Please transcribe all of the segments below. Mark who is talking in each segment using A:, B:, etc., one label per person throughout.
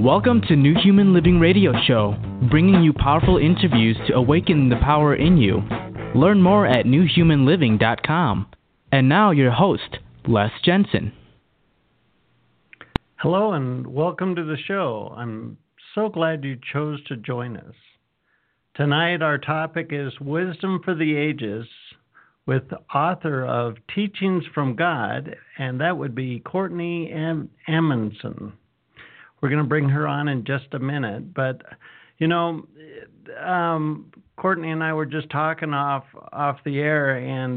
A: Welcome to New Human Living Radio Show, bringing you powerful interviews to awaken the power in you. Learn more at newhumanliving.com. And now your host, Les Jensen.
B: Hello and welcome to the show. I'm so glad you chose to join us. Tonight our topic is Wisdom for the Ages with the author of Teachings from God, and that would be Courtney Amundson. We're going to bring her on in just a minute, but you know, Courtney and I were just talking off the air, and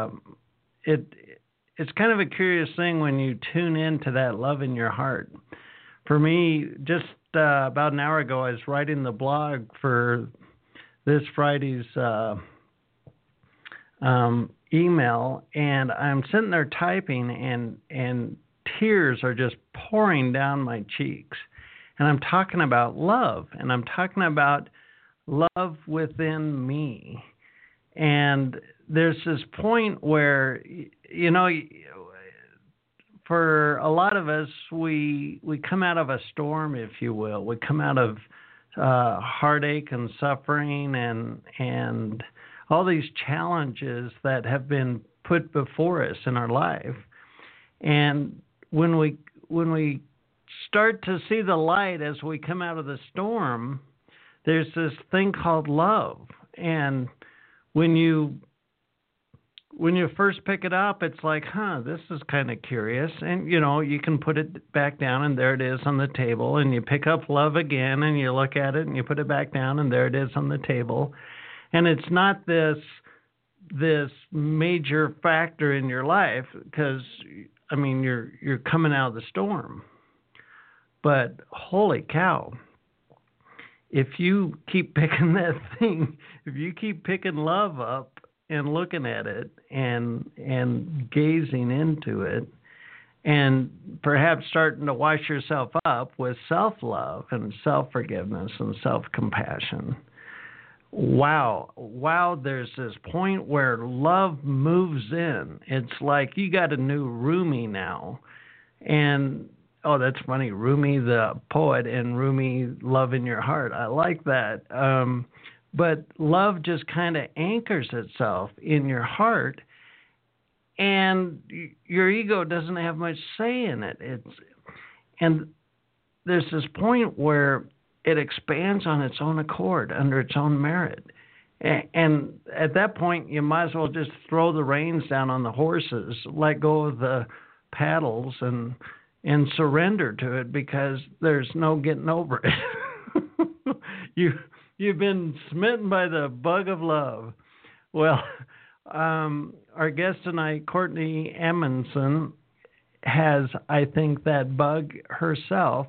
B: it's kind of a curious thing when you tune into that love in your heart. For me, just about an hour ago, I was writing the blog for this Friday's email, and I'm sitting there typing, and tears are just pouring down my cheeks. And I'm talking about love, and I'm talking about love within me. And there's this point where, you know, for a lot of us, we come out of a storm, if you will. We come out of heartache and suffering and all these challenges that have been put before us in our life. And when we start to see the light as we come out of the storm, there's this thing called love. And when you first pick it up, it's like, this is kind of curious. And, you know, you can put it back down, and there it is on the table. And you pick up love again, and you look at it, and you put it back down, and there it is on the table. And it's not this major factor in your life because, I mean, you're coming out of the storm. But holy cow, if you keep picking that thing, if you keep picking love up and looking at it and gazing into it and perhaps starting to wash yourself up with self-love and self-forgiveness and self-compassion, wow, there's this point where love moves in. It's like you got a new Rumi now. And, oh, that's funny, Rumi the poet and Rumi Love in Your Heart. I like that. But love just kind of anchors itself in your heart, and your ego doesn't have much say in it. And there's this point where it expands on its own accord, under its own merit. And at that point, you might as well just throw the reins down on the horses, let go of the paddles, and surrender to it, because there's no getting over it. You've been smitten by the bug of love. Well, our guest tonight, Courtney Amundson, has, I think, that bug herself.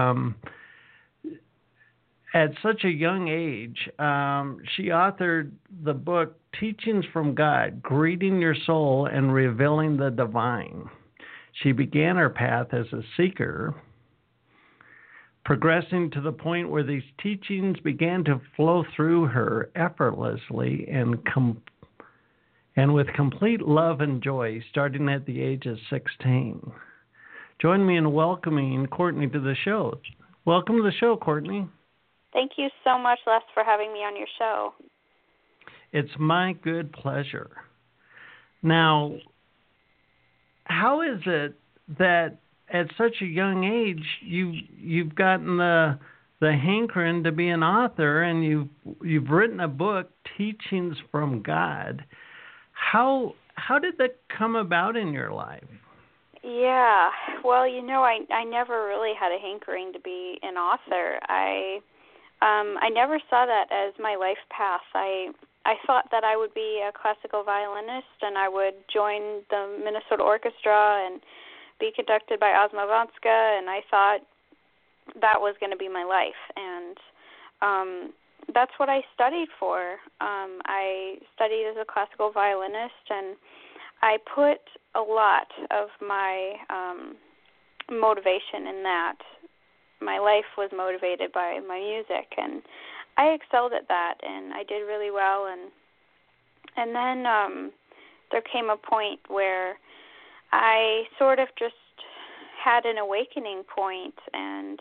B: At such a young age, she authored the book Teachings from God, Greeting Your Soul and Revealing the Divine. She began her path as a seeker, progressing to the point where these teachings began to flow through her effortlessly and with complete love and joy, starting at the age of 16. Join me in welcoming Courtney to the show. Welcome to the show, Courtney.
C: Thank you so much, Les, for having me on your show.
B: It's my good pleasure. Now, how is it that at such a young age you've gotten the hankering to be an author, and you've written a book, Teachings from God? How did that come about in your life?
C: Yeah, well, you know, I never really had a hankering to be an author. I never saw that as my life path. I thought that I would be a classical violinist, and I would join the Minnesota Orchestra and be conducted by Ozma Vanska, and I thought that was going to be my life. And that's what I studied for. I studied as a classical violinist, and I put a lot of my motivation in that. My life was motivated by my music, and I excelled at that, and I did really well. And then there came a point where I sort of just had an awakening point, and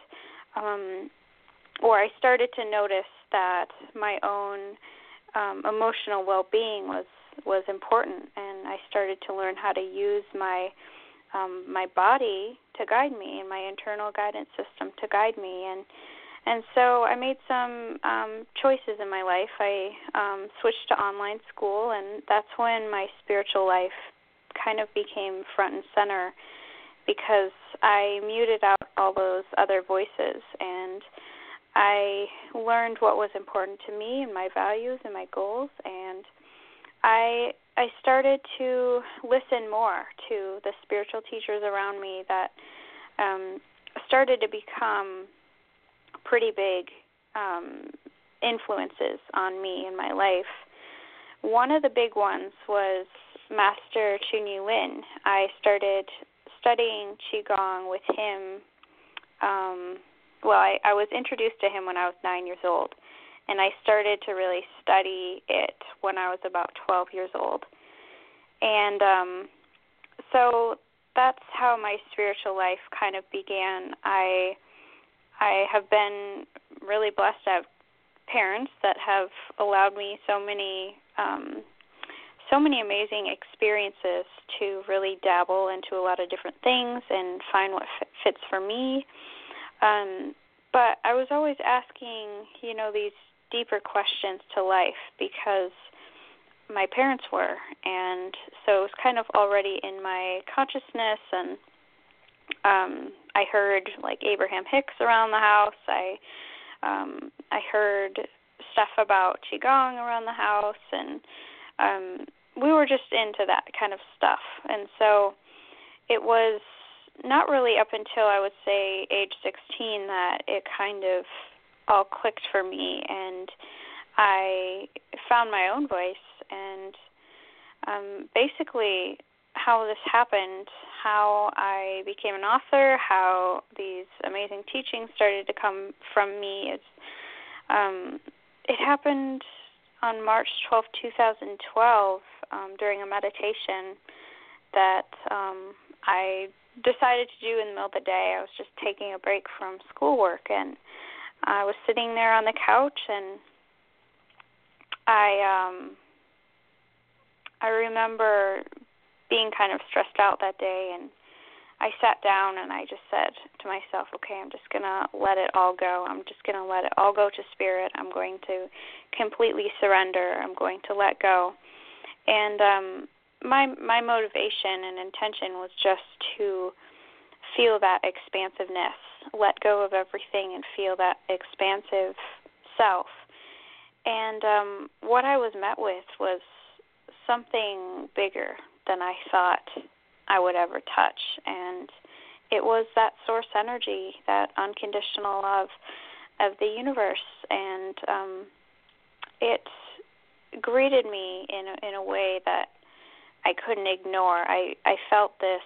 C: or I started to notice that my own emotional well-being was important, and I started to learn how to use my body to guide me and my internal guidance system to guide me. And so I made some choices in my life. I switched to online school, and that's when my spiritual life kind of became front and center, because I muted out all those other voices, and I learned what was important to me and my values and my goals, and I started to listen more to the spiritual teachers around me that started to become pretty big influences on me in my life. One of the big ones was Master Chunyi Lin. I started studying Qigong with him. I was introduced to him when I was 9 years old, and I started to really study it when I was about 12 years old. And so that's how my spiritual life kind of began. I have been really blessed to have parents that have allowed me so many amazing experiences to really dabble into a lot of different things and find what fits for me. But I was always asking, these deeper questions to life because my parents were, and so it was kind of already in my consciousness, and I heard like Abraham Hicks around the house. I heard stuff about Qigong around the house, and we were just into that kind of stuff. And so it was not really up until I would say age 16 that it kind of all clicked for me, and I found my own voice. And basically how this happened, how I became an author, how these amazing teachings started to come from me, is it happened on March 12, 2012, during a meditation that I decided to do in the middle of the day. I was just taking a break from schoolwork, and I was sitting there on the couch, and I remember being kind of stressed out that day, and I sat down and I just said to myself, okay, I'm just going to let it all go. I'm just going to let it all go to spirit. I'm going to completely surrender. I'm going to let go. And my motivation and intention was just to feel that expansiveness, let go of everything and feel that expansive self. And what I was met with was something bigger than I thought I would ever touch. And it was that source energy, that unconditional love of the universe. And it greeted me in a way that I couldn't ignore. I felt this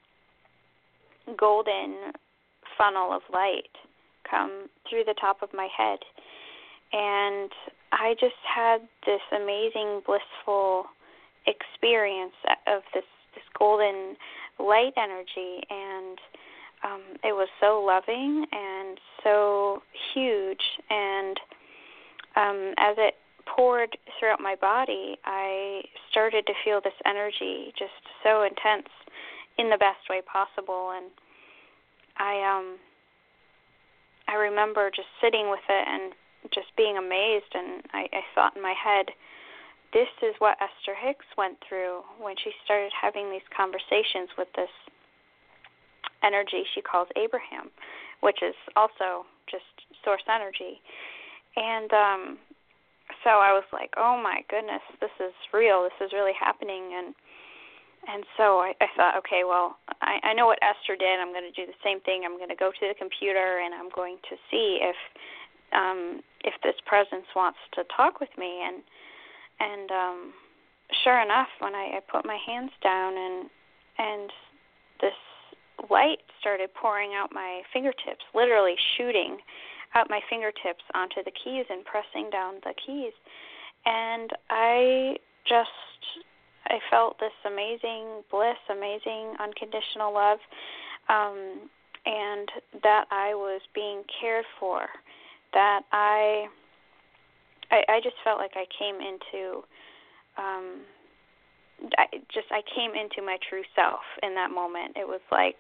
C: golden funnel of light come through the top of my head. And I just had this amazing, blissful experience of this golden light energy, and it was so loving and so huge. And as it poured throughout my body, I started to feel this energy just so intense in the best way possible. And I remember just sitting with it and just being amazed, and I thought in my head, this is what Esther Hicks went through when she started having these conversations with this energy she calls Abraham, which is also just source energy. And so I was like, oh my goodness, this is real, this is really happening. And so I thought, okay, well, I know what Esther did. I'm going to do the same thing. I'm going to go to the computer, and I'm going to see if this presence wants to talk with me. And sure enough, when I put my hands down and this light started pouring out my fingertips, literally shooting out my fingertips onto the keys and pressing down the keys. And I felt this amazing bliss, amazing unconditional love. and that I was being cared for, that I just felt like I came into I came into my true self in that moment. It was like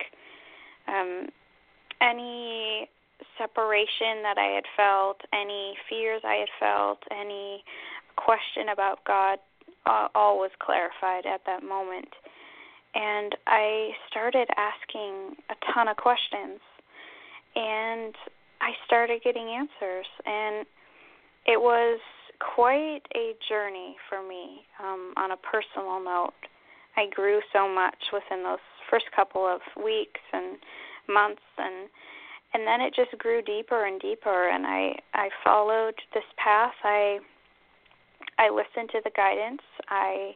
C: any separation that I had felt, any fears I had felt, any question about God, all was clarified at that moment. And I started asking a ton of questions, and I started getting answers, and it was quite a journey for me on a personal note. I grew so much within those first couple of weeks and months, and then it just grew deeper and deeper, and I followed this path. I listened to the guidance. I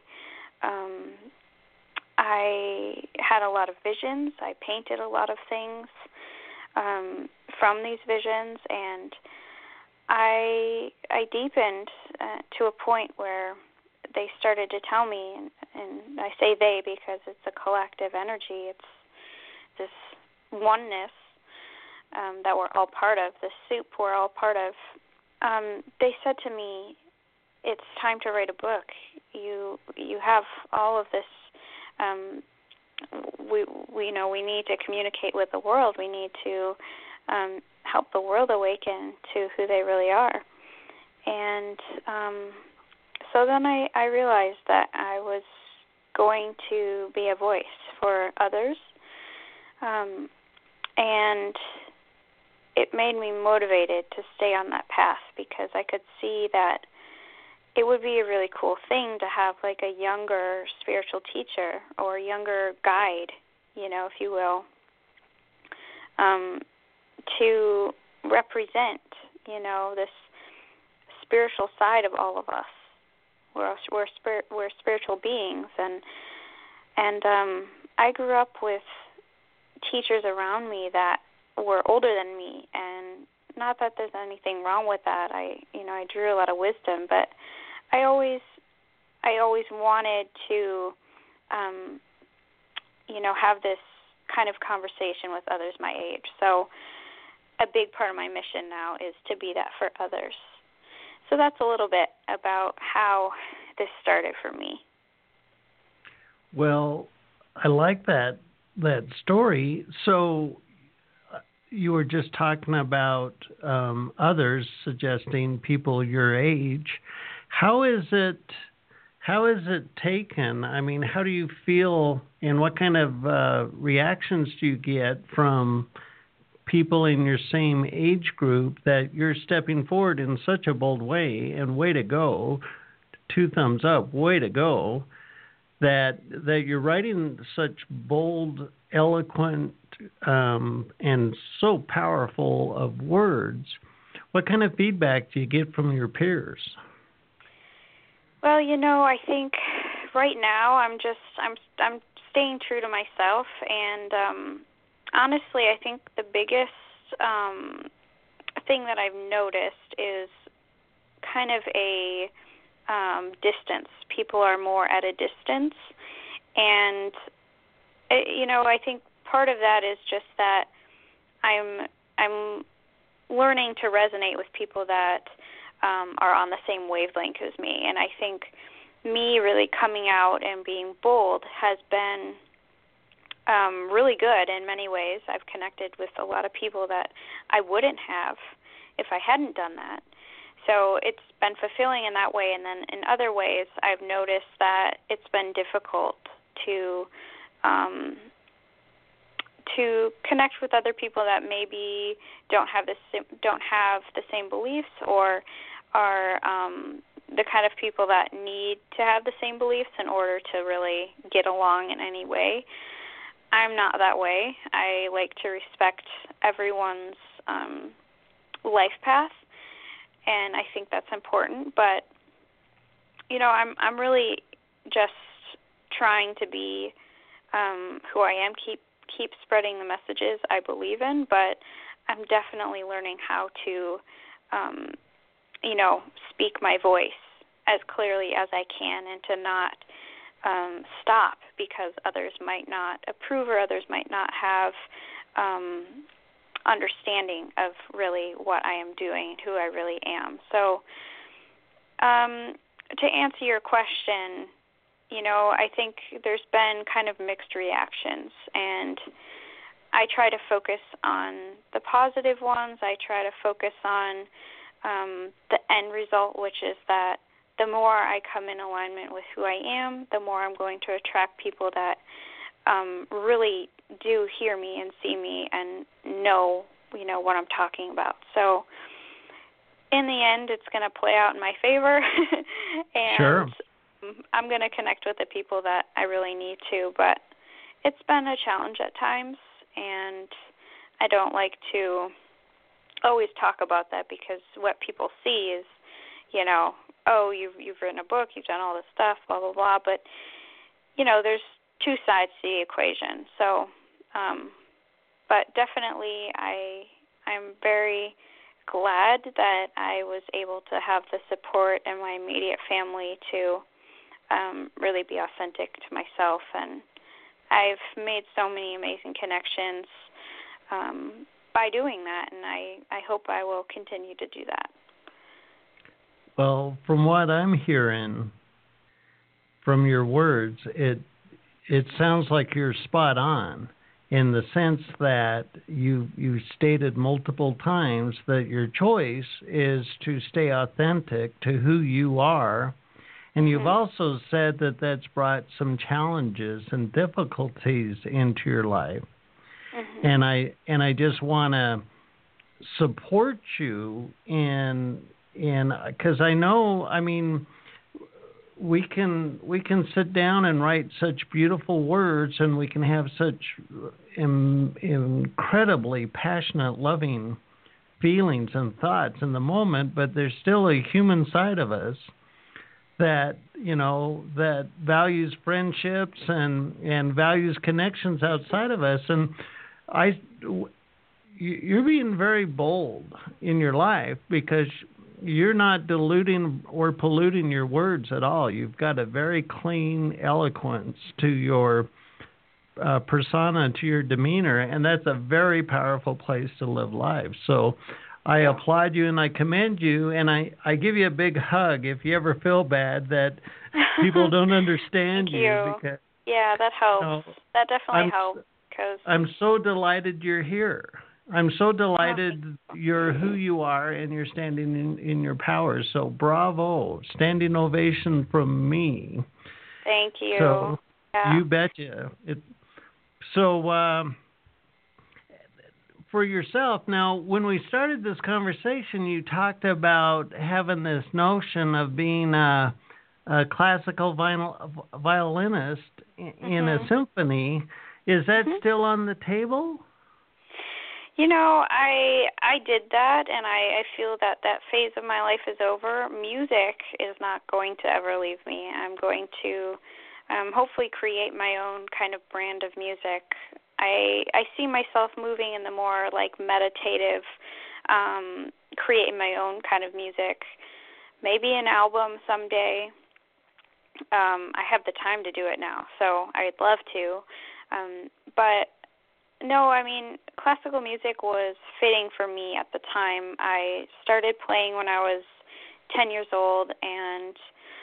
C: had a lot of visions. I painted a lot of things from these visions, and I deepened to a point where they started to tell me, and I say they because it's a collective energy. It's this oneness that we're all part of, the soup we're all part of. They said to me, it's time to write a book. You have all of this. We need to communicate with the world. We need to help the world awaken to who they really are. And so then I realized that I was going to be a voice for others, and it made me motivated to stay on that path because I could see that it would be a really cool thing to have like a younger spiritual teacher or a younger guide, if you will, to represent, this spiritual side of all of us. We're spiritual beings, and I grew up with teachers around me that were older than me, and not that there's anything wrong with that. I drew a lot of wisdom, but I always wanted to, have this kind of conversation with others my age. So a big part of my mission now is to be that for others. So that's a little bit about how this started for me.
B: Well, I like that story. So you were just talking about others, suggesting people your age. How is it taken? I mean, how do you feel, and what kind of reactions do you get from people in your same age group that you're stepping forward in such a bold way, and way to go, 2 thumbs up, way to go, that you're writing such bold, eloquent, and so powerful of words? What kind of feedback do you get from your peers?
C: Well, I think right now I'm staying true to myself, and honestly, I think the biggest thing that I've noticed is kind of a distance. People are more at a distance, and I think part of that is just that I'm learning to resonate with people that are on the same wavelength as me, and I think me really coming out and being bold has been really good in many ways. I've connected with a lot of people that I wouldn't have if I hadn't done that. So it's been fulfilling in that way, and then in other ways I've noticed that it's been difficult to connect with other people that maybe don't have the same beliefs, or are the kind of people that need to have the same beliefs in order to really get along in any way. I'm not that way. I like to respect everyone's life path, and I think that's important. But I'm really just trying to be who I am, keep spreading the messages I believe in, but I'm definitely learning how to speak my voice as clearly as I can, and to not stop because others might not approve, or others might not have understanding of really what I am doing, who I really am. So to answer your question, I think there's been kind of mixed reactions, and I try to focus on the positive ones. I try to focus on the end result, which is that the more I come in alignment with who I am, the more I'm going to attract people that really do hear me and see me and know, what I'm talking about. So in the end, it's going to play out in my favor, and
B: Sure.
C: I'm going to connect with the people that I really need to. But it's been a challenge at times, and I don't like to always talk about that, because what people see is, oh, you've written a book, you've done all this stuff, blah, blah, blah. But, there's two sides to the equation. So, but definitely I'm very glad that I was able to have the support in my immediate family to really be authentic to myself. And I've made so many amazing connections by doing that, and I hope I will continue to do that.
B: Well, from what I'm hearing from your words, it sounds like you're spot on, in the sense that you stated multiple times that your choice is to stay authentic to who you are. And you've also said that that's brought some challenges and difficulties into your life. And I just want to support you in because I know, we can sit down and write such beautiful words, and we can have such incredibly passionate, loving feelings and thoughts in the moment, but there's still a human side of us that that values friendships and values connections outside of us. And you're being very bold in your life, because you're not diluting or polluting your words at all. You've got a very clean eloquence to your persona, to your demeanor, and that's a very powerful place to live life. So I applaud you and I commend you, and I give you a big hug if you ever feel bad that people don't understand
C: Thank you.
B: Because,
C: yeah, that helps. That definitely helps.
B: I'm so delighted you're here. I'm so delighted you're who you are and you're standing in your power. So bravo. Standing ovation from me.
C: Thank you.
B: So you betcha. For yourself, now, when we started this conversation, you talked about having this notion of being a classical violinist in a symphony. Is that still on the table?
C: I did that, and I feel that phase of my life is over. Music is not going to ever leave me. I'm going to hopefully create my own kind of brand of music. I see myself moving in the more like meditative, creating my own kind of music. Maybe an album someday. I have the time to do it now, so I'd love to. But no, classical music was fitting for me at the time. I started playing when I was 10 years old, and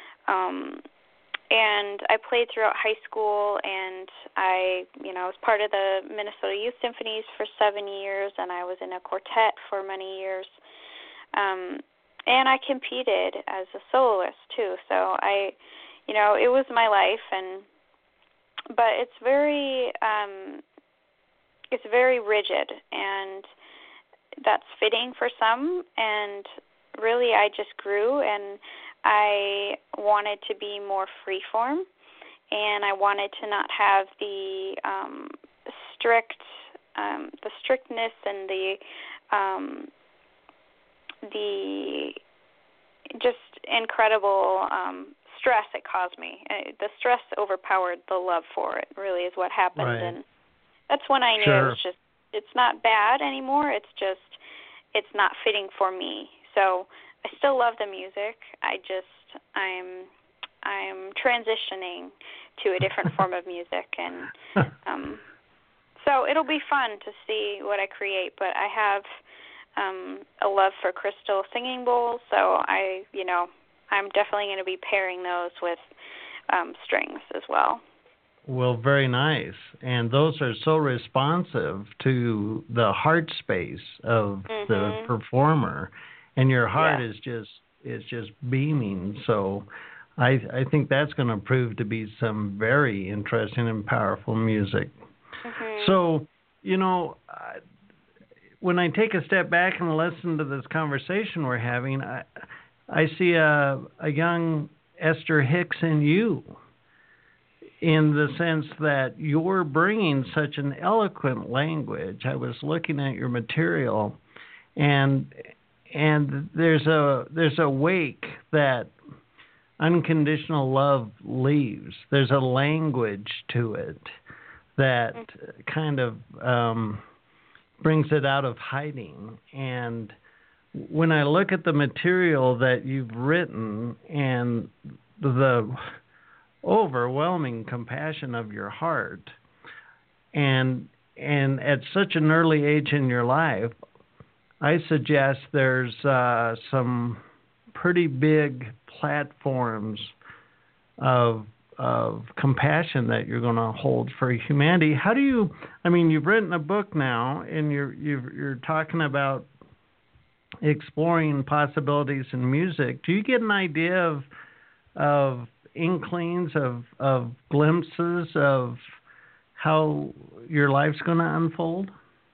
C: I played throughout high school, and I was part of the Minnesota Youth Symphonies for 7 years, and I was in a quartet for many years. And I competed as a soloist too. So it was my life, but it's very rigid, and that's fitting for some. And really, I just grew, and I wanted to be more freeform, and I wanted to not have the strictness and the just incredible stress it caused me. The stress overpowered the love for it, really, is what happened.
B: Right.
C: And that's when I knew it's not bad anymore. It's just, it's not fitting for me. So I still love the music. I'm transitioning to a different form of music, and So it'll be fun to see what I create, but I have a love for crystal singing bowls, so I'm definitely going to be pairing those with strings as well.
B: Well, very nice. And those are so responsive to the heart space of the performer, and your heart is just beaming. So I think that's going to prove to be some very interesting and powerful music. So, when I take a step back and listen to this conversation we're having, I see a young Esther Hicks in you, in the sense that you're bringing such an eloquent language. I was looking at your material, and there's a wake that unconditional love leaves. There's a language to it that kind of brings it out of hiding. And when I look at the material that you've written and the overwhelming compassion of your heart, and at such an early age in your life, I suggest there's some pretty big platforms of compassion that you're going to hold for humanity. How do you? I mean, you've written a book now, and you're talking about exploring possibilities in music. Do you get an idea of inklings, of glimpses of how your life's going to unfold?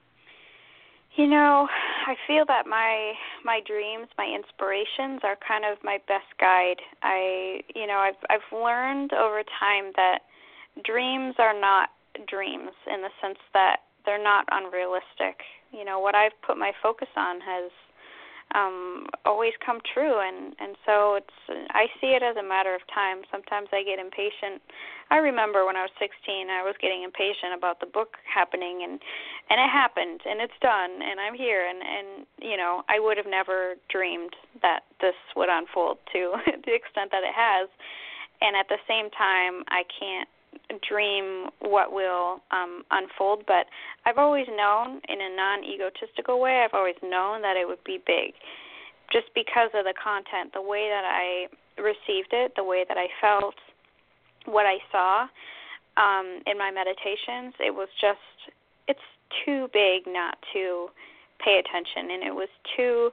C: I feel that my dreams, my inspirations are kind of my best guide. I've learned over time that dreams are not dreams, in the sense that they're not unrealistic. What I've put my focus on has always come true, and so I see it as a matter of time. Sometimes I get impatient. I remember when I was 16, I was getting impatient about the book happening, and it happened, and it's done, and I'm here, and I would have never dreamed that this would unfold to the extent that it has. And at the same time, I can't dream what will unfold, but I've always known, in a non-egotistical way, I've always known that it would be big, just because of the content, the way that I received it, the way that I felt, what I saw in my meditations. It's too big not to pay attention, and it was too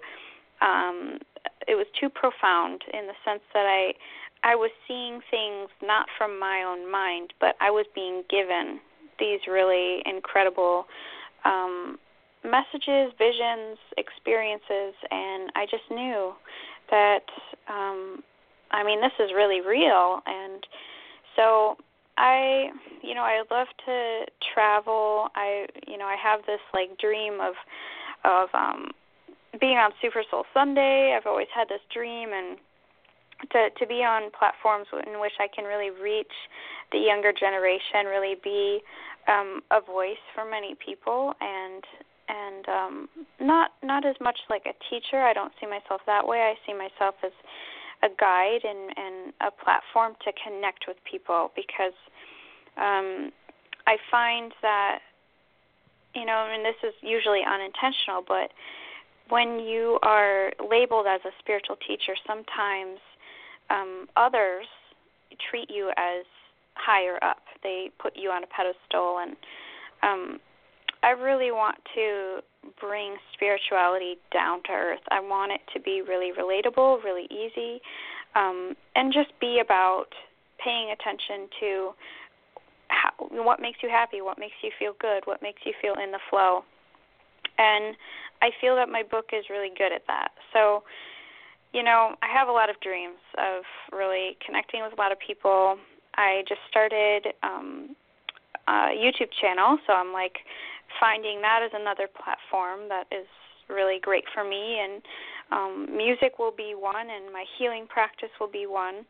C: profound, in the sense that I was seeing things not from my own mind, but I was being given these really incredible messages, visions, experiences, and I just knew that, this is really real. And so I love to travel. I have this dream of being on Super Soul Sunday. I've always had this dream, and to be on platforms in which I can really reach the younger generation, really be a voice for many people, and not as much like a teacher. I don't see myself that way. I see myself as a guide and a platform to connect with people, because I find that, and this is usually unintentional, but when you are labeled as a spiritual teacher, sometimes others treat you as higher up. They put you on a pedestal, and I really want to bring spirituality down to earth. I want it to be really relatable, really easy, and just be about paying attention to what makes you happy, what makes you feel good, what makes you feel in the flow. And I feel that my book is really good at that. So, I have a lot of dreams of really connecting with a lot of people. I just started a YouTube channel, so I'm finding that as another platform that is really great for me. And music will be one, and my healing practice will be one.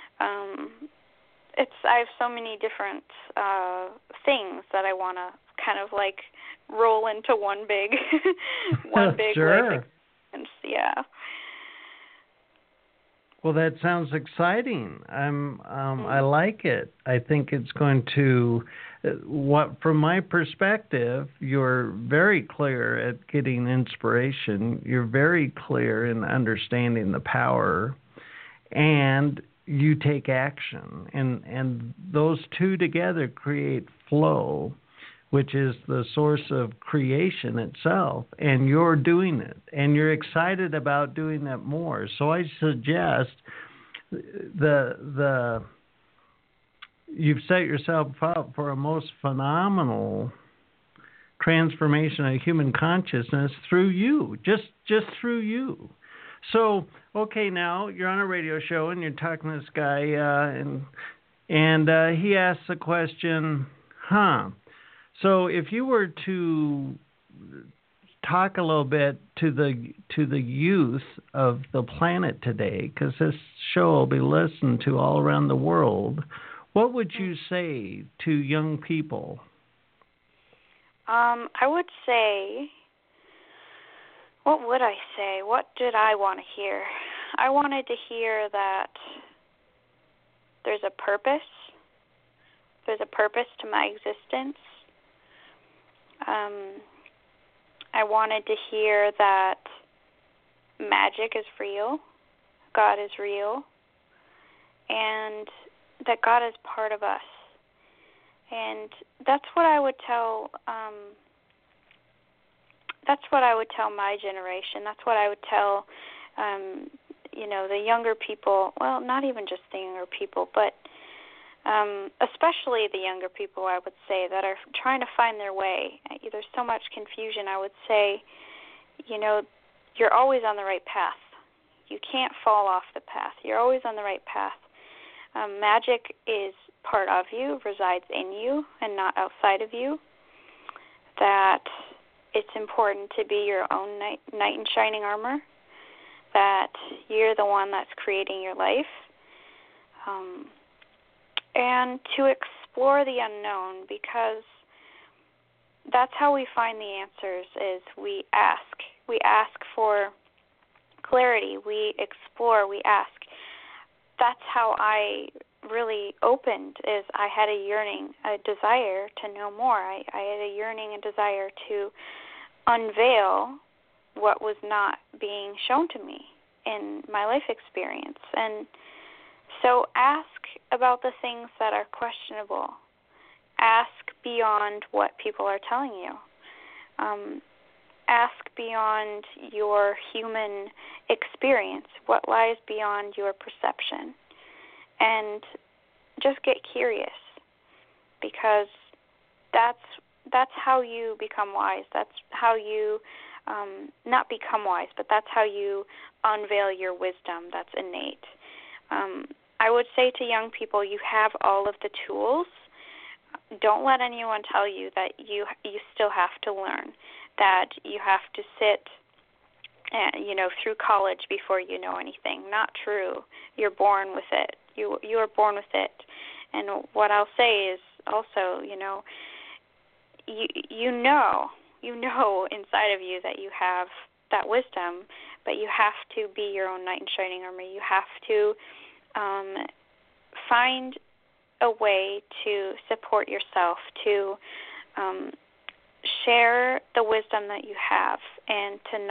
C: I have so many different things that I want to kind of roll into one big
B: sure.
C: life experience. Yeah.
B: Well, that sounds exciting. I like it. I think it's going to. From my perspective, you're very clear at getting inspiration. You're very clear in understanding the power, and you take action. And those two together create flow, which is the source of creation itself, and you're doing it, and you're excited about doing that more. So I suggest you've set yourself up for a most phenomenal transformation of human consciousness through you, just through you. So, okay, now you're on a radio show and you're talking to this guy, and he asks the question, So if you were to talk a little bit to the youth of the planet today, because this show will be listened to all around the world, what would you say to young people?
C: I would say, what would I say? What did I want to hear? I wanted to hear that there's a purpose. There's a purpose to my existence. I wanted to hear that magic is real, God is real, and that God is part of us. And that's what I would tell. That's what I would tell my generation. That's what I would tell, the younger people. Well, not even just the younger people, but especially the younger people, I would say, that are trying to find their way. There's so much confusion. I would say, you're always on the right path. You can't fall off the path. You're always on the right path. Magic is part of you, resides in you, and not outside of you. That it's important to be your own knight in shining armor. That you're the one that's creating your life. And to explore the unknown, because that's how we find the answers, is we ask. We ask for clarity. We explore. We ask. That's how I really opened, is I had a yearning, a desire to know more. I had a yearning and desire to unveil what was not being shown to me in my life experience. And so ask about the things that are questionable. Ask beyond what people are telling you. Ask beyond your human experience, what lies beyond your perception. And just get curious, because that's how you become wise. That's how you not become wise, but that's how you unveil your wisdom that's innate. I would say to young people, you have all of the tools. Don't let anyone tell you that you still have to learn, that you have to sit through college before you know anything. Not true. You're born with it. You are born with it. And what I'll say is also, you know inside of you that you have that wisdom, but you have to be your own knight in shining armor. You have to find a way to support yourself, to share the wisdom that you have, and to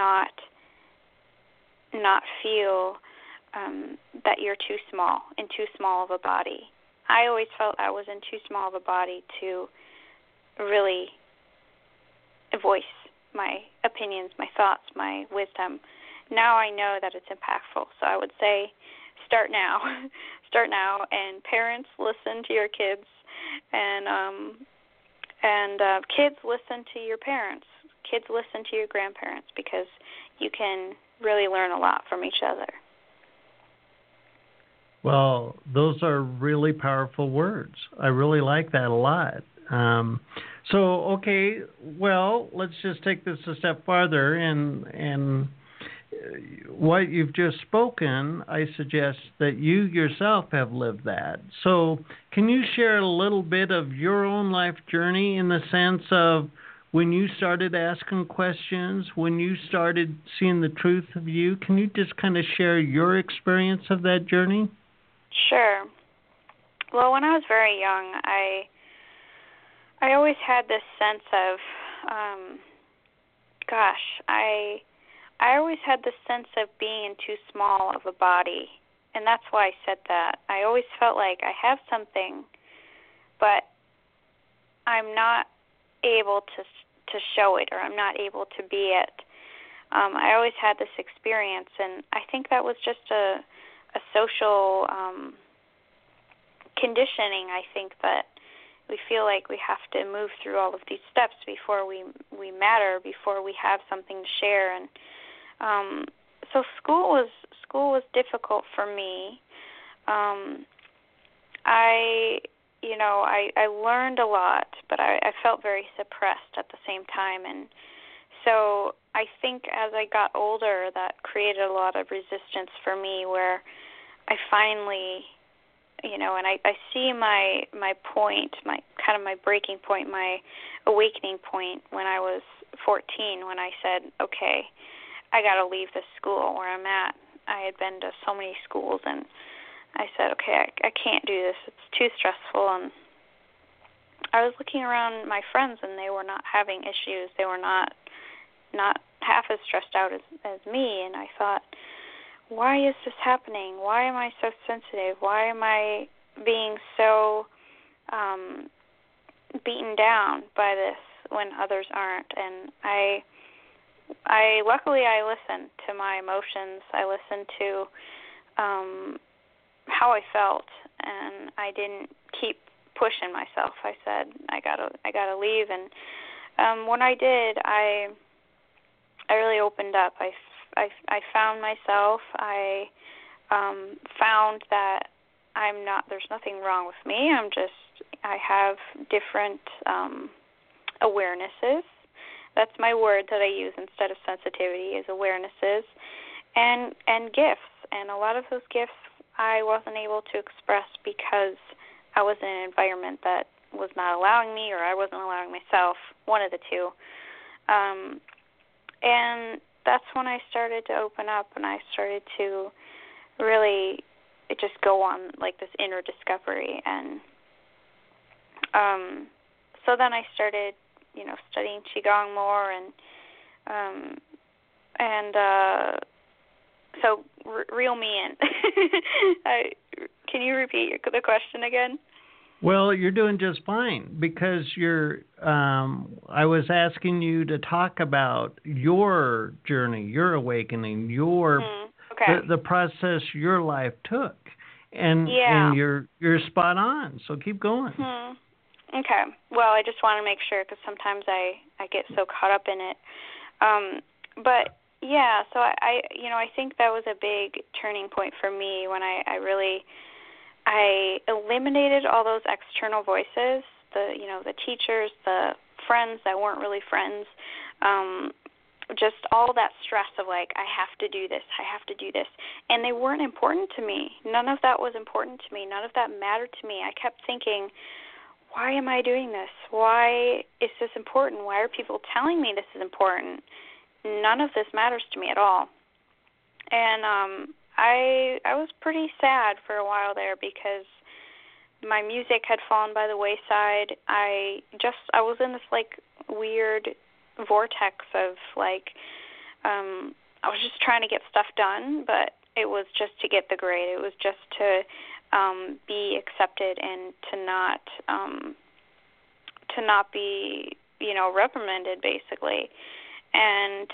C: not feel that you're too small, in too small of a body. I always felt I was in too small of a body to really voice my opinions, my thoughts, my wisdom. Now I know that it's impactful. So I would say start now. Start now, and parents, listen to your kids, and kids, listen to your parents. Kids, listen to your grandparents, because you can really learn a lot from each other.
B: Well, those are really powerful words. I really like that a lot. Okay, well, let's just take this a step farther, and what you've just spoken, I suggest that you yourself have lived that. So can you share a little bit of your own life journey, in the sense of when you started asking questions, when you started seeing the truth of you? Can you just kind of share your experience of that journey?
C: Sure. Well, when I was very young, I always had this sense of, I always had this sense of being in too small of a body, and that's why I said that. I always felt like I have something, but I'm not able to show it, or I'm not able to be it. I always had this experience, and I think that was just a social conditioning. I think that we feel like we have to move through all of these steps before we matter, before we have something to share. And so school was difficult for me. I learned a lot, but I felt very suppressed at the same time. And so I think as I got older, that created a lot of resistance for me, where I finally, and I see my point, my breaking point, my awakening point when I was 14, when I said, okay, I got to leave this school where I'm at. I had been to so many schools, and I said, okay, I can't do this. It's too stressful. And I was looking around my friends, and they were not having issues. They were not half as stressed out as me. And I thought, why is this happening? Why am I so sensitive? Why am I being so beaten down by this when others aren't? And I luckily I listened to my emotions. I listened to how I felt, and I didn't keep pushing myself. I said I gotta leave, and when I did, I really opened up. I found myself. I found that there's nothing wrong with me. I have different awarenesses. That's my word that I use instead of sensitivity, is awarenesses, and gifts. And a lot of those gifts I wasn't able to express because I was in an environment that was not allowing me, or I wasn't allowing myself, one of the two. And that's when I started to open up, and I started to really just go on like this inner discovery. And so then I started, studying Qigong more, so reel me in. Can you repeat the question again?
B: Well, you're doing just fine, because I was asking you to talk about your journey, your awakening, the process your life took, and you're spot on. So keep going.
C: Okay. Well, I just want to make sure, because sometimes I get so caught up in it. But yeah, so I think that was a big turning point for me when I eliminated all those external voices, the teachers, the friends that weren't really friends, just all that stress of like, I have to do this, and they weren't important to me. None of that was important to me. None of that mattered to me. I kept thinking, why am I doing this? Why is this important? Why are people telling me this is important? None of this matters to me at all. And I was pretty sad for a while there, because my music had fallen by the wayside. I was in this like weird vortex of like I was just trying to get stuff done, but it was just to get the grade. It was just to be accepted, and to not be reprimanded, basically. And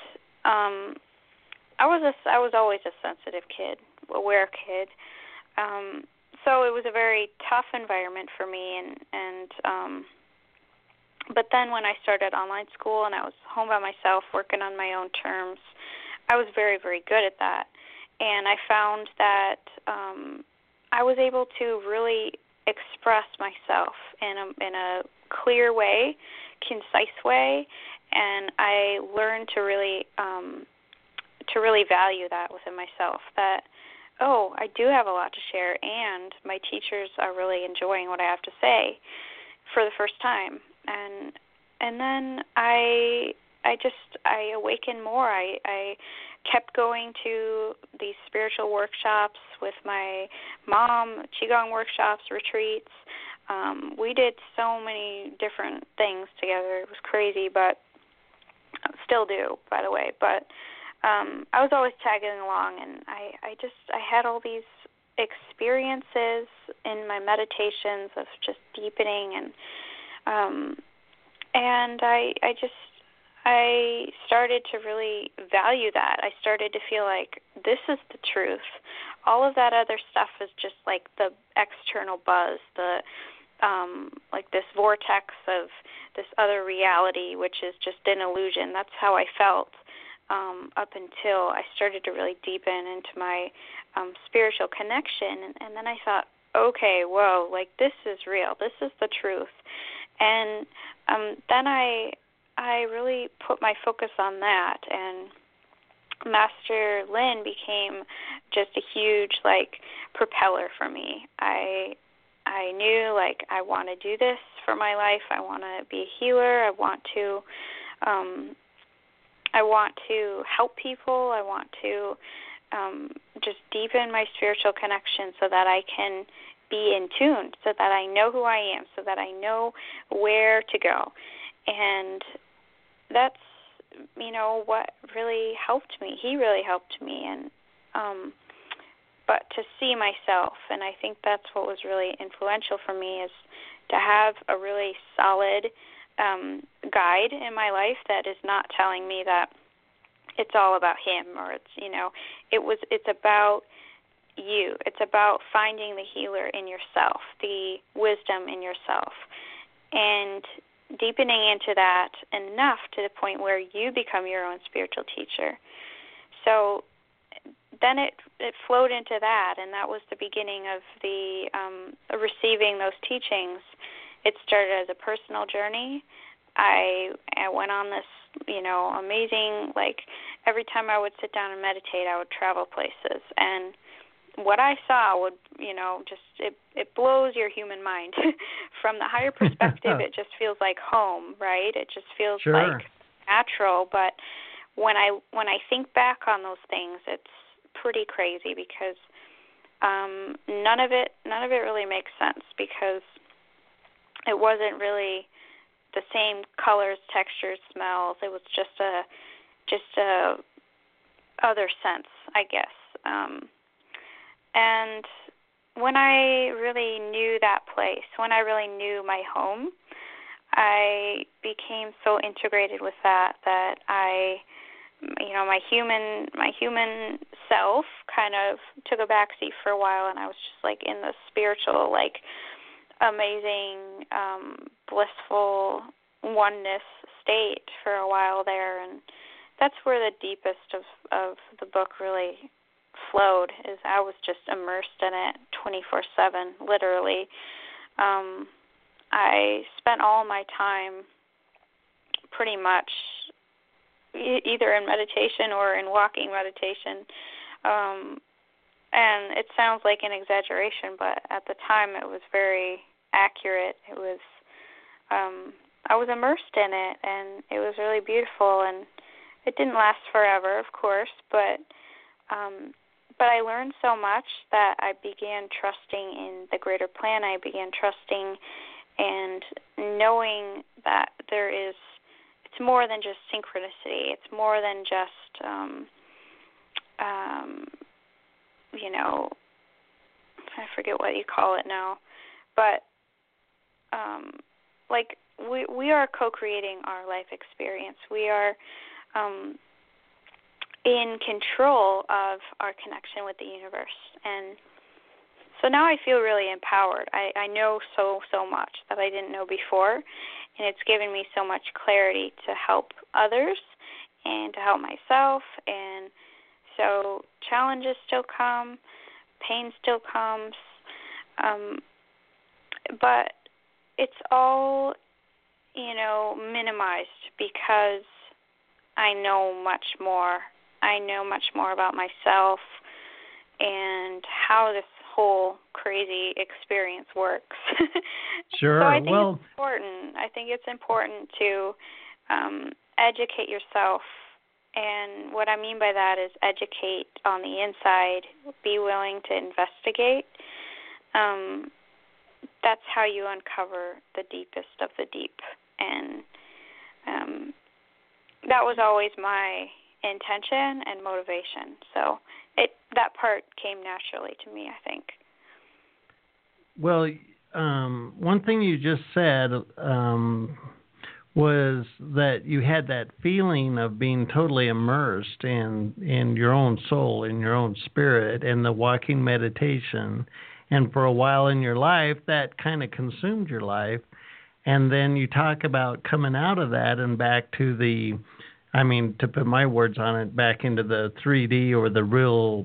C: I was always a sensitive kid, aware kid. So it was a very tough environment for me, and but then when I started online school and I was home by myself working on my own terms, I was very, very good at that. And I found that I was able to really express myself in a clear way, concise way, and I learned to really value that within myself, that, I do have a lot to share, and my teachers are really enjoying what I have to say for the first time. And then I awakened more. I kept going to these spiritual workshops with my mom, Qigong workshops, retreats. We did so many different things together. It was crazy, but still do, by the way. But I was always tagging along, and I had all these experiences in my meditations of just deepening, and I started to really value that. I started to feel like this is the truth. All of that other stuff is just like the external buzz, the like this vortex of this other reality, which is just an illusion. That's how I felt up until I started to really deepen into my spiritual connection. And then I thought, okay, whoa, like this is real. This is the truth. And then I really put my focus on that, and Master Lin became just a huge propeller for me. I knew I want to do this for my life. I want to be a healer. I want to help people. I want to just deepen my spiritual connection so that I can be in tune, so that I know who I am, so that I know where to go. And that's, what really helped me. He really helped me, and but to see myself, and I think that's what was really influential for me, is to have a really solid guide in my life that is not telling me that it's all about him, or it's about you. It's about finding the healer in yourself, the wisdom in yourself, and deepening into that enough to the point where you become your own spiritual teacher. So then it flowed into that, and that was the beginning of the receiving those teachings. It started as a personal journey. I went on this, amazing, every time I would sit down and meditate, I would travel places, and what I saw would, it blows your human mind. From the higher perspective, it just feels like home, right? It just feels like natural. But when I think back on those things, it's pretty crazy, because none of it really makes sense, because it wasn't really the same colors, textures, smells. It was just a other sense, I guess. And when I really knew that place, when I really knew my home, I became so integrated with that I, my human self kind of took a backseat for a while, and I was just in the spiritual, amazing, blissful oneness state for a while there, and that's where the deepest of the book really flowed, is I was just immersed in it 24/7, literally. I spent all my time pretty much either in meditation or in walking meditation, and it sounds like an exaggeration, but at the time it was very accurate. It was I was immersed in it, and it was really beautiful, and it didn't last forever, of course, but I learned so much that I began trusting in the greater plan. I began trusting and knowing that it's more than just synchronicity. It's more than just, I forget what you call it now, but we are co-creating our life experience. We are in control of our connection with the universe. And so now I feel really empowered. I know so much that I didn't know before, and it's given me so much clarity to help others and to help myself. And so challenges still come, pain still comes, but it's all, minimized, because I know much more. I know much more about myself and how this whole crazy experience works.
B: Sure.
C: So I think it's important. I think it's important to educate yourself. And what I mean by that is educate on the inside. Be willing to investigate. That's how you uncover the deepest of the deep. And that was always my intention and motivation. So that part came naturally to me, I think.
B: Well, one thing you just said was that you had that feeling of being totally immersed in your own soul, in your own spirit, and the walking meditation. And for a while in your life, that kind of consumed your life. And then you talk about coming out of that and back to to put my words on it, back into the 3D or the real,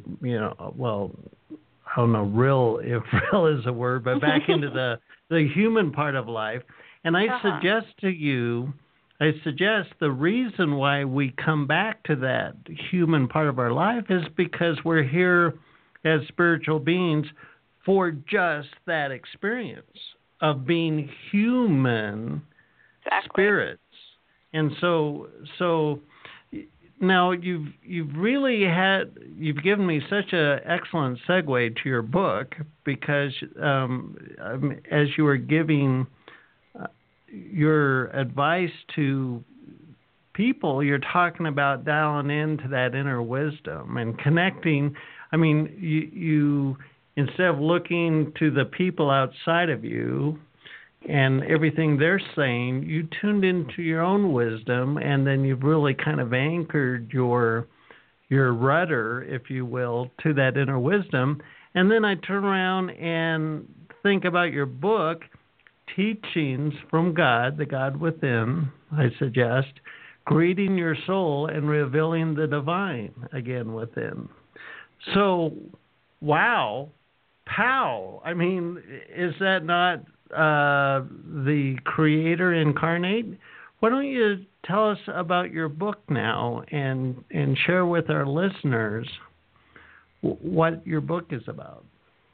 B: I don't know, real, if real is a word, but back into the human part of life. And I suggest the reason why we come back to that human part of our life is because we're here as spiritual beings for just that experience of being human spirits. And so now you've given me such an excellent segue to your book, because as you were giving your advice to people, you're talking about dialing into that inner wisdom and connecting. I mean, you instead of looking to the people outside of you and everything they're saying, you tuned into your own wisdom, and then you've really kind of anchored your rudder, if you will, to that inner wisdom. And then I turn around and think about your book, Teachings from God, the God Within, I suggest, greeting your soul and revealing the divine again within. So, wow, pow. I mean, is that not the Creator incarnate? Why don't you tell us about your book now and share with our listeners what your book is about?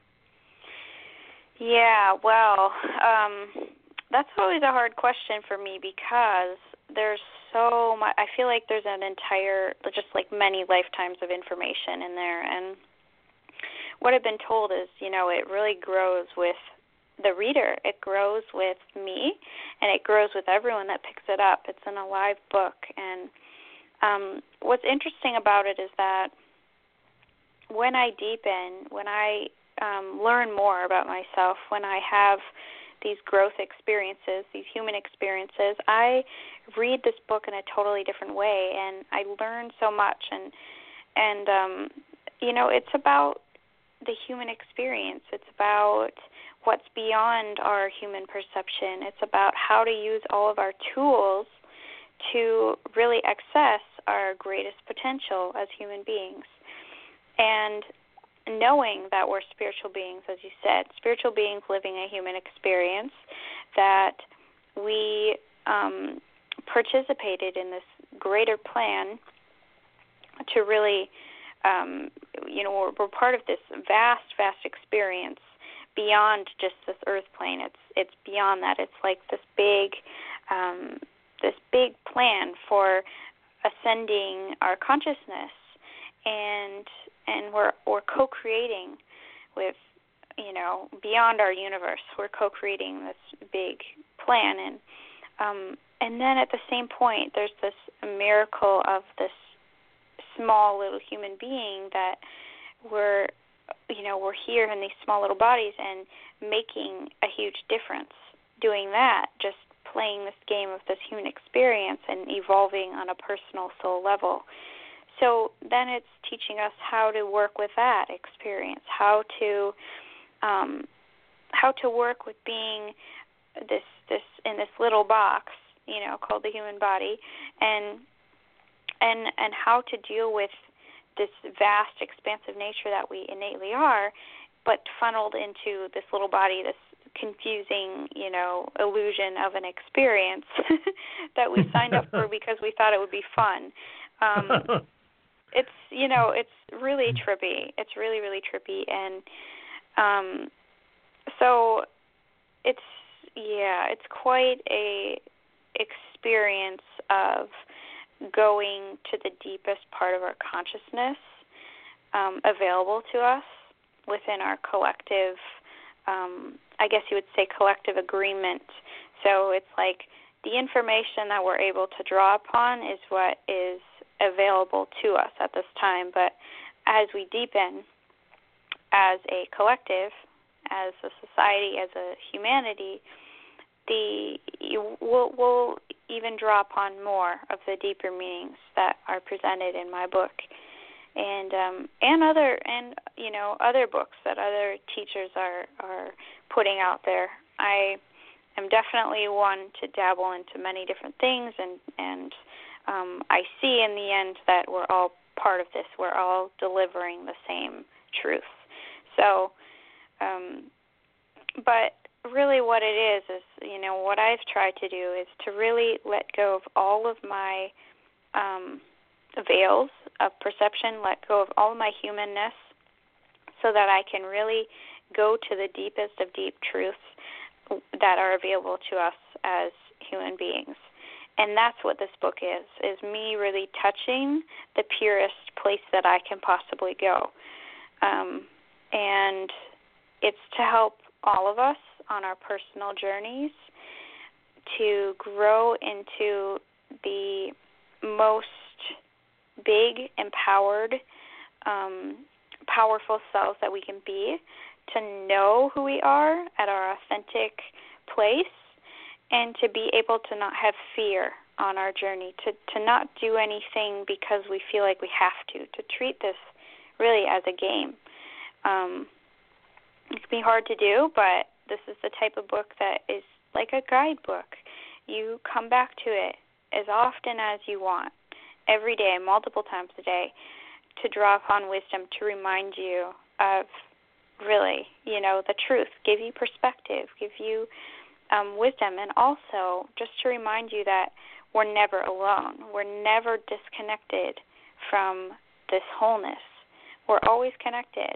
C: Yeah, well, that's always a hard question for me, because there's so much. I feel like there's an entire, just like many lifetimes of information in there. And what I've been told is, it really grows with the reader. It grows with me, and it grows with everyone that picks it up. It's an alive book. And what's interesting about it is that when I deepen, when I learn more about myself, when I have these growth experiences, these human experiences, I read this book in a totally different way, and I learn so much. And it's about the human experience. It's about what's beyond our human perception. It's about how to use all of our tools to really access our greatest potential as human beings. And knowing that we're spiritual beings, as you said, spiritual beings living a human experience, that we participated in this greater plan to really, we're part of this vast, vast experience beyond just this earth plane. It's beyond that. It's like this big plan for ascending our consciousness, and we're co-creating with, beyond our universe. We're co-creating this big plan, and then at the same point, there's this miracle of this small little human being that we're here in these small little bodies and making a huge difference doing that, just playing this game of this human experience and evolving on a personal soul level. So then it's teaching us how to work with that experience, how to work with being this in this little box, called the human body, and how to deal with this vast, expansive nature that we innately are, but funneled into this little body, this confusing, illusion of an experience that we signed up for because we thought it would be fun. It's really trippy. It's really, really trippy. And so it's, Yeah, it's quite a experience of going to the deepest part of our consciousness available to us within our collective, I guess you would say collective agreement. So it's like the information that we're able to draw upon is what is available to us at this time. But as we deepen as a collective, as a society, as a humanity, we'll even draw upon more of the deeper meanings that are presented in my book, and other books that other teachers are putting out there. I am definitely one to dabble into many different things, and I see in the end that we're all part of this. We're all delivering the same truth. So, but really what it is, what I've tried to do is to really let go of all of my veils of perception, let go of all of my humanness, so that I can really go to the deepest of deep truths that are available to us as human beings. And that's what this book is me really touching the purest place that I can possibly go. And it's to help all of us on our personal journeys to grow into the most big, empowered, powerful selves that we can be, to know who we are at our authentic place, and to be able to not have fear on our journey, to not do anything because we feel like we have to treat this really as a game. It can be hard to do, but this is the type of book that is like a guidebook. You come back to it as often as you want, every day, multiple times a day, to draw upon wisdom, to remind you of really, the truth, give you perspective, give you wisdom, and also just to remind you that we're never alone. We're never disconnected from this wholeness. We're always connected.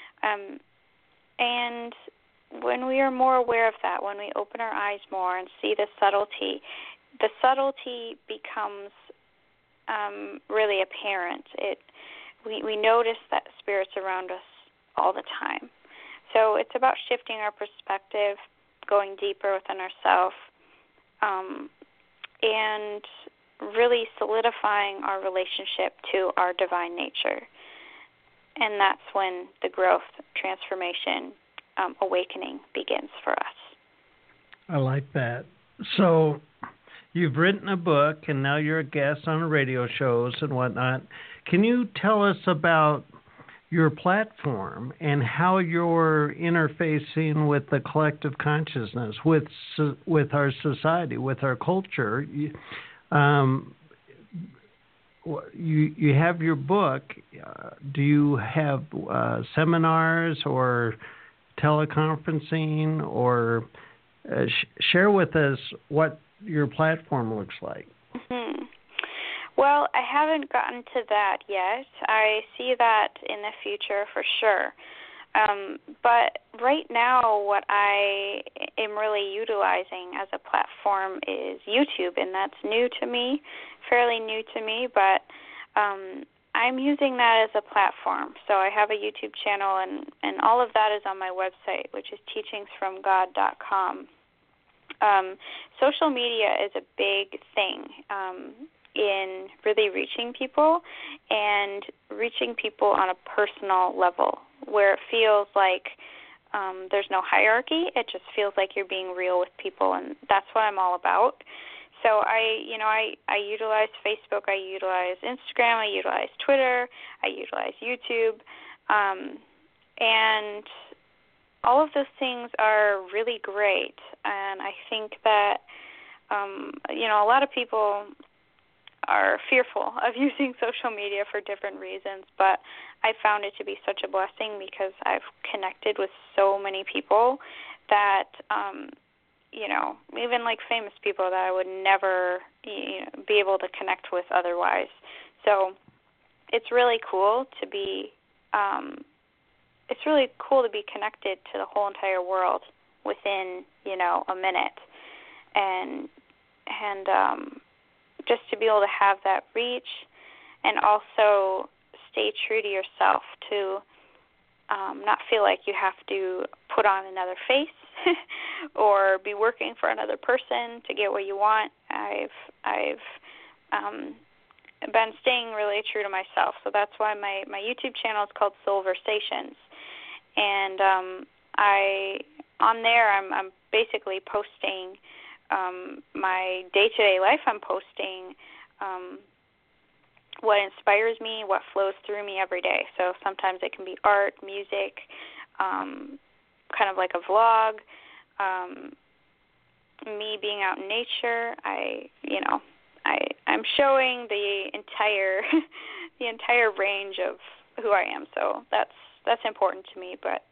C: And when we are more aware of that, when we open our eyes more and see the subtlety becomes really apparent. We notice that spirits around us all the time. So it's about shifting our perspective, going deeper within ourselves, and really solidifying our relationship to our divine nature. And that's when the growth, transformation, awakening begins for us.
B: I like that. So you've written a book, and now you're a guest on radio shows and whatnot. Can you tell us about your platform and how you're interfacing with the collective consciousness, with our society, with our culture? You have your book. Do you have seminars or teleconferencing, or share with us what your platform looks like?
C: Mm-hmm. Well, I haven't gotten to that yet. I see that in the future for sure. But right now, what I am really utilizing as a platform is YouTube, and that's new to me, fairly new to me, but I'm using that as a platform. So I have a YouTube channel, and all of that is on my website, which is teachingsfromgod.com. Social media is a big thing in really reaching people, and reaching people on a personal level, where it feels like there's no hierarchy. It just feels like you're being real with people, and that's what I'm all about. So I utilize Facebook, I utilize Instagram, I utilize Twitter, I utilize YouTube, and all of those things are really great. And I think that a lot of people are fearful of using social media for different reasons, but I found it to be such a blessing because I've connected with so many people that even like famous people that I would never be able to connect with otherwise. So it's really cool to be connected to the whole entire world within, a minute. And just to be able to have that reach, and also stay true to yourself, to not feel like you have to put on another face or be working for another person to get what you want. I've been staying really true to myself, so that's why my YouTube channel is called Soulversations, and on there I'm basically posting my day-to-day life. I'm posting what inspires me, what flows through me every day. So sometimes it can be art, music, kind of like a vlog, me being out in nature. I'm showing the entire range of who I am. So that's important to me. But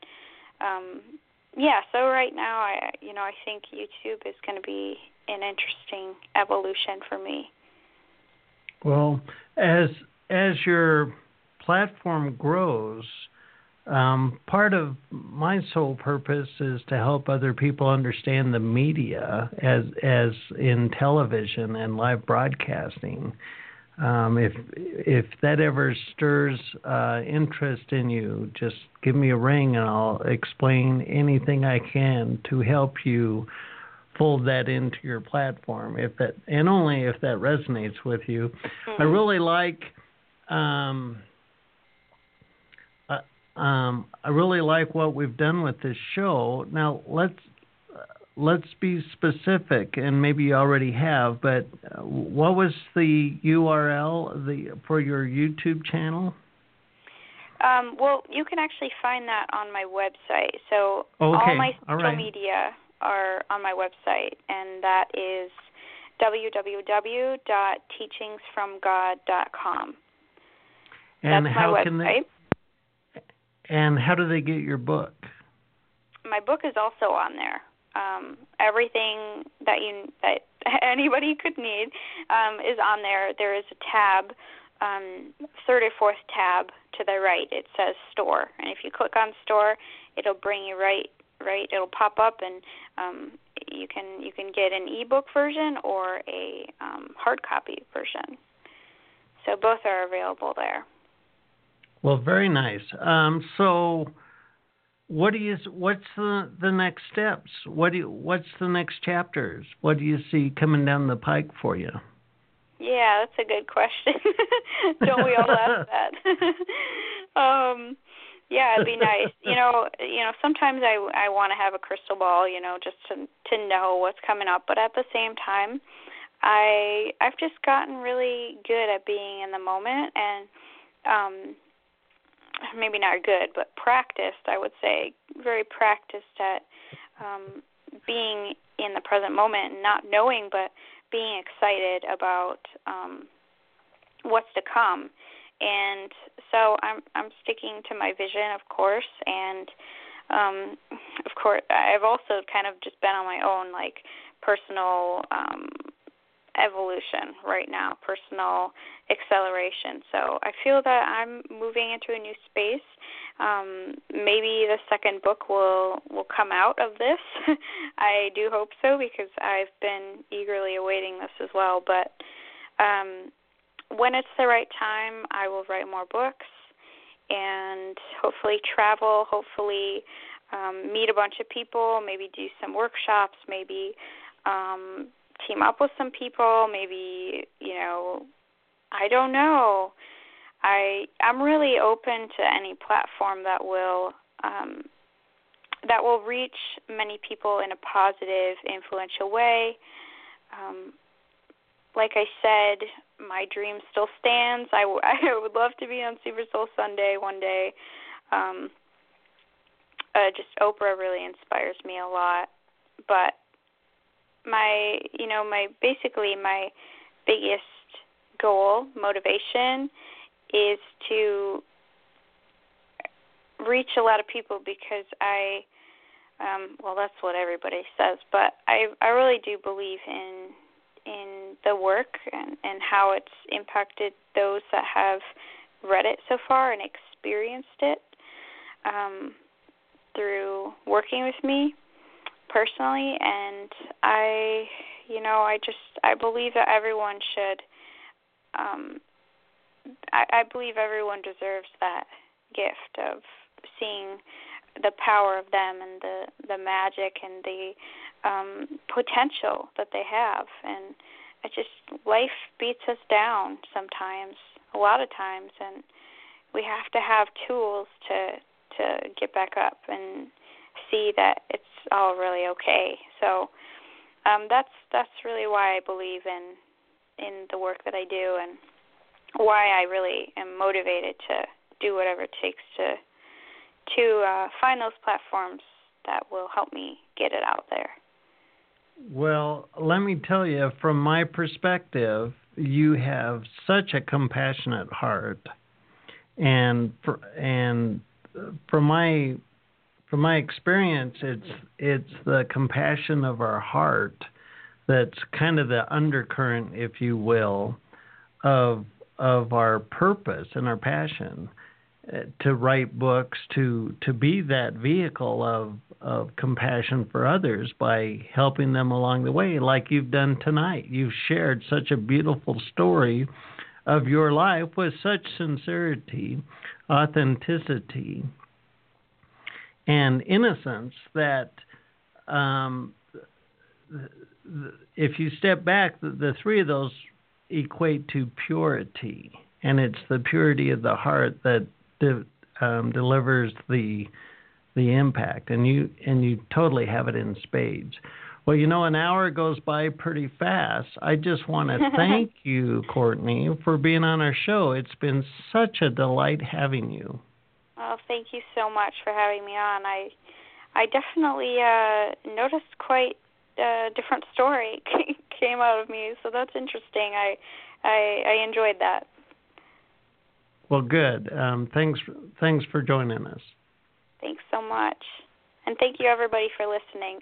C: so right now I think YouTube is going to be an interesting evolution for me.
B: Well, as your platform grows, part of my sole purpose is to help other people understand the media as in television and live broadcasting. If that ever stirs interest in you, just give me a ring and I'll explain anything I can to help you fold that into your platform, only if that resonates with you. Mm-hmm. I really like what we've done with this show. Now let's be specific, and maybe you already have, but what was the URL for your YouTube channel?
C: Well, you can actually find that on my website. So all my social media are on my website, and that is www.teachingsfromgod.com.
B: And
C: that's my website.
B: And how do they get your book?
C: My book is also on there. Everything that anybody could need is on there. There is a tab, third or fourth tab to the right. It says store, and if you click on store, it'll bring you right. It'll pop up, and you can get an ebook version or a hard copy version. So both are available there.
B: Well, very nice. So, what's the next steps? What's the next chapters? What do you see coming down the pike for you?
C: Yeah, that's a good question. Don't we all ask that? Yeah, it'd be nice. Sometimes I want to have a crystal ball, just to know what's coming up. But at the same time, I've just gotten really good at being in the moment, and maybe not good, but practiced, I would say, very practiced at being in the present moment and not knowing, but being excited about what's to come. And so I'm sticking to my vision, of course, and of course I've also kind of just been on my own, like, personal evolution right now, personal acceleration. So I feel that I'm moving into a new space. Maybe the second book will come out of this. I do hope so, because I've been eagerly awaiting this as well. But when it's the right time, I will write more books and hopefully travel, hopefully meet a bunch of people, maybe do some workshops, maybe team up with some people, maybe, I don't know. I'm really open to any platform that will reach many people in a positive, influential way. Like I said, my dream still stands. I would love to be on Super Soul Sunday one day. Just Oprah really inspires me a lot. But my biggest goal, motivation, is to reach a lot of people, because that's what everybody says, but I really do believe in the work and how it's impacted those that have read it so far and experienced it through working with me. personally, and I believe that everyone should. I believe everyone deserves that gift of seeing the power of them and the magic and the potential that they have. And it just, life beats us down sometimes, a lot of times, and we have to have tools to get back up and see that it's all really okay. So that's really why I believe in the work that I do, and why I really am motivated to do whatever it takes to find those platforms that will help me get it out there.
B: Well, let me tell you, from my perspective, you have such a compassionate heart, and from my experience, it's the compassion of our heart that's kind of the undercurrent, if you will, of our purpose and our passion to write books, to be that vehicle of compassion for others by helping them along the way, like you've done tonight. You've shared such a beautiful story of your life with such sincerity, authenticity, and innocence that if you step back, the three of those equate to purity, and it's the purity of the heart that delivers the impact, and you totally have it in spades. Well, an hour goes by pretty fast. I just want to thank you, Courtney, for being on our show. It's been such a delight having you.
C: Well, thank you so much for having me on. I definitely noticed quite a different story came out of me, so that's interesting. I enjoyed that.
B: Well, good. Thanks for joining us.
C: Thanks so much. And thank you, everybody, for listening.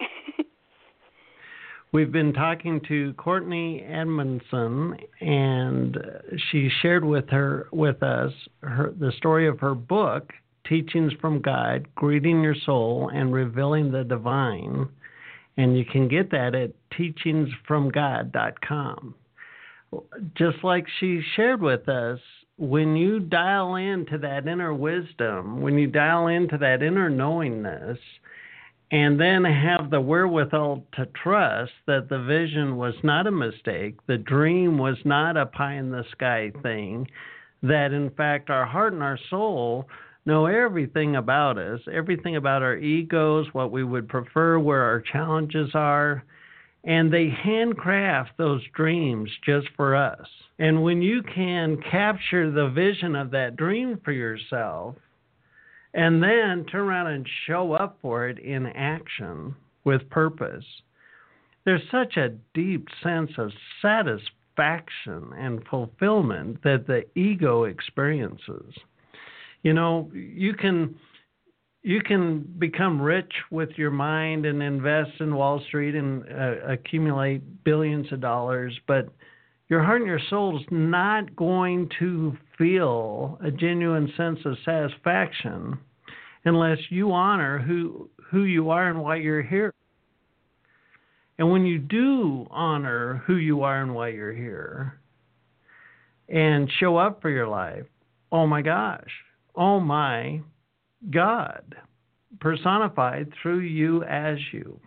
B: We've been talking to Courtney Edmondson, and she shared with us the story of her book, Teachings from God, Greeting Your Soul and Revealing the Divine. And you can get that at teachingsfromgod.com. Just like she shared with us, when you dial into that inner wisdom, when you dial into that inner knowingness, and then have the wherewithal to trust that the vision was not a mistake, the dream was not a pie-in-the-sky thing, that in fact our heart and our soul know everything about us, everything about our egos, what we would prefer, where our challenges are, and they handcraft those dreams just for us. And when you can capture the vision of that dream for yourself, and then turn around and show up for it in action with purpose, there's such a deep sense of satisfaction and fulfillment that the ego experiences. You can become rich with your mind and invest in Wall Street and accumulate billions of dollars, but your heart and your soul is not going to feel a genuine sense of satisfaction unless you honor who you are and why you're here. And when you do honor who you are and why you're here and show up for your life, oh my gosh, oh my God, personified through you as you.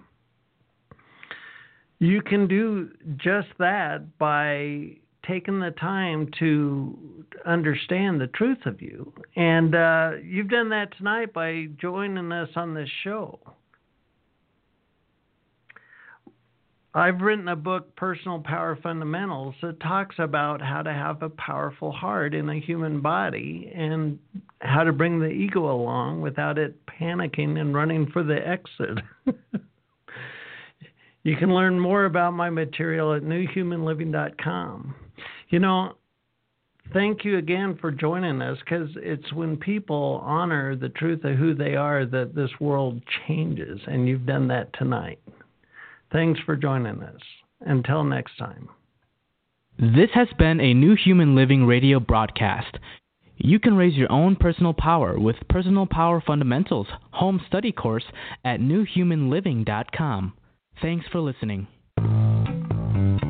B: You can do just that by taking the time to understand the truth of you. And you've done that tonight by joining us on this show. I've written a book, Personal Power Fundamentals, that talks about how to have a powerful heart in a human body and how to bring the ego along without it panicking and running for the exit. You can learn more about my material at newhumanliving.com. Thank you again for joining us, because it's when people honor the truth of who they are that this world changes, and you've done that tonight. Thanks for joining us. Until next time.
A: This has been a New Human Living radio broadcast. You can raise your own personal power with Personal Power Fundamentals home study course at newhumanliving.com. Thanks for listening.